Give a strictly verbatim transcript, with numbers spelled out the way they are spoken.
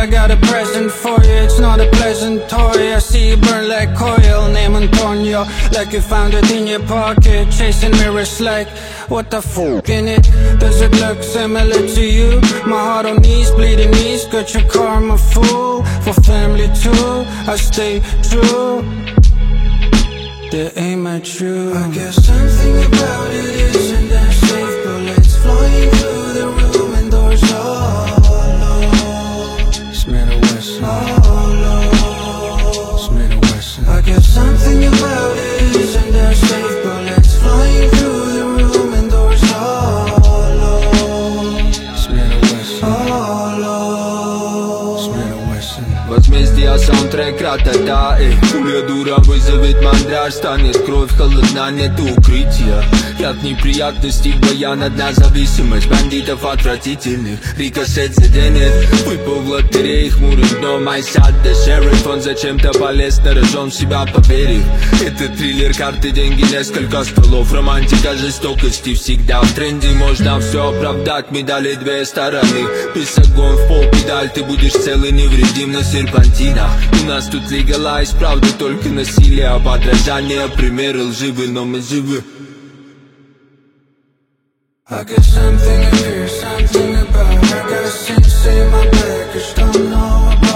I got a present for you, it's not a pleasant toy. I see you burn like coil, name Antonio. Like you found it in your pocket, chasing mirrors like, what the fuck in it? Does it look similar to you? My heart on knees, bleeding knees, got your karma full. For family too, I stay true. They aim at you. I guess something about it isn't that safe. Bullets flying through the room and doors all low. Smith and Wesson. All low. Smith and Wesson. I guess something about it isn't that safe. Bullets flying through the room and doors all low. Smith and Wesson. All low. Smith and Wesson. Возмездие саундтрек ра-та-та, эй. Пуля дура вызовет мандраж, станет кровь холодна, нет укрытия. Ряд неприятностей, баян, одна зависимость. Бандитов отвратительных, рикошет заденет. Выпал в лотерее, хмурым дном айсад да шериф. Он зачем-то полез на рожон, в себя поверив. Это триллер, карты, деньги, несколько стволов. Романтика жестокости всегда в тренде. Можно все оправдать, медали две стороны. Без огонь в пол педаль, ты будешь целый невредим на серпантинах. У нас тут легалайз, правда только насилие, а подражание, примеры лживы, но мы живы. I get something to hear, something about. I got sense in my back, I just don't know about.